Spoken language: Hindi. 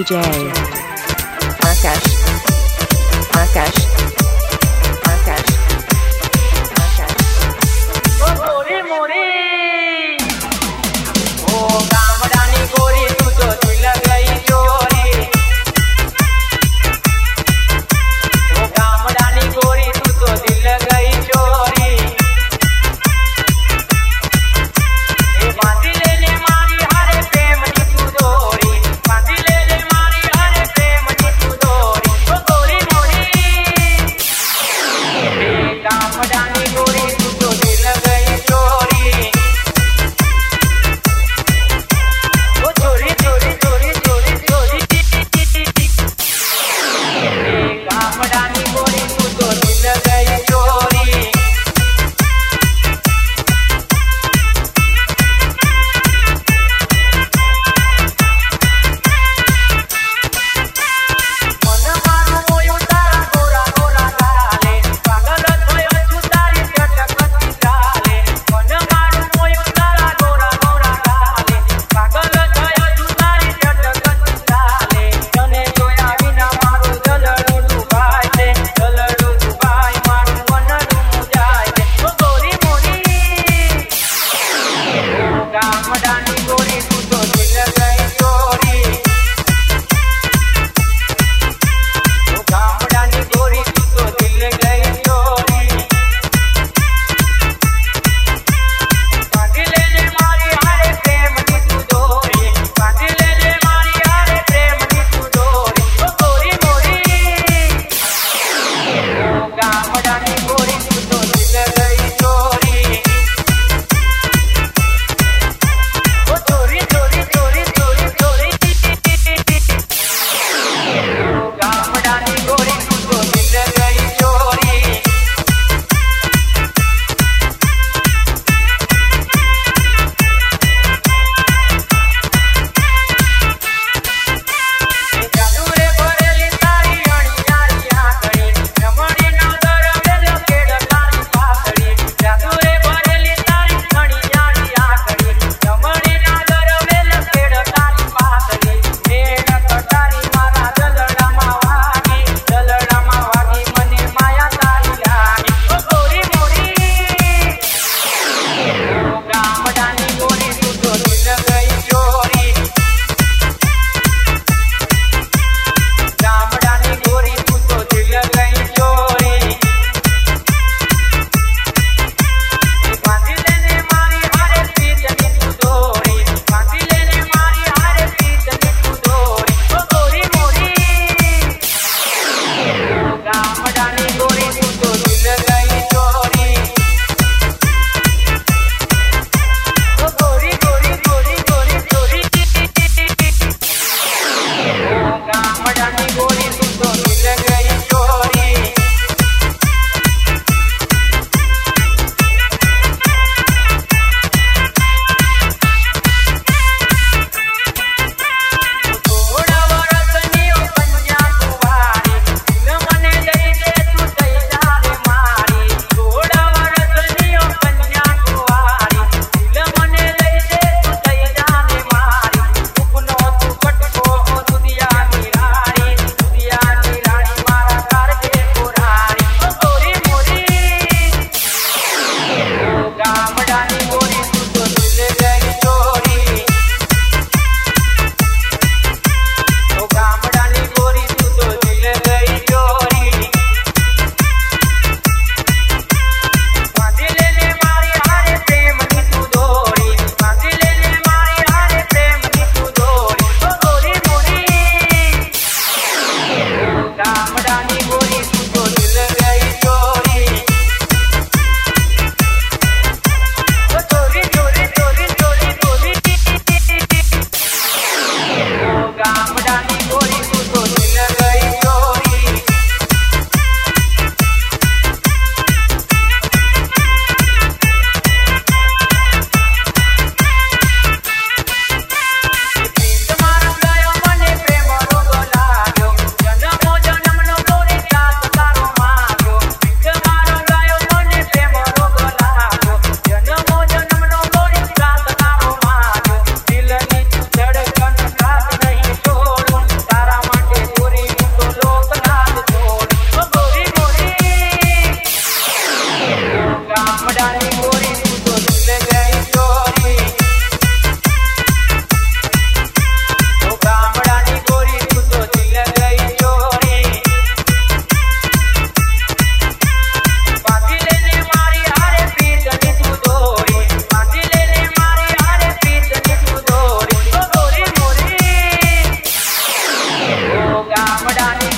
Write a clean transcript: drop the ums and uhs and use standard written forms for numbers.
DJ Markesh Markesh Markesh Markesh ओ गोरी मोरी ओ गामडानी गोरी तू तो दिल गई चोरी ओ गामडानी गोरी तू तो दिल गई चोरी ए बांधी लेने मारी हरे प्रेम की तू डोरी बांधी लेने मारी हरे प्रेम की तू डोरी ओ गोरी मोरी ए गामडानी गोरी तू तो दिल गई चोरी ओ चोरी चोरी चोरी चोरी चोरी ए गामडानी गोरी तू तो दिल गई चोरी मन मारू मोयो तारा गोरा गोरा गाले पागल थयो छु तारी चटकती चाले मन मारू मोयो तारा गोरा गोरा गाले पागल थयो छु तारी चटकती चाले तने जोया विना मारो जलडू डुबाय छे ગામડાની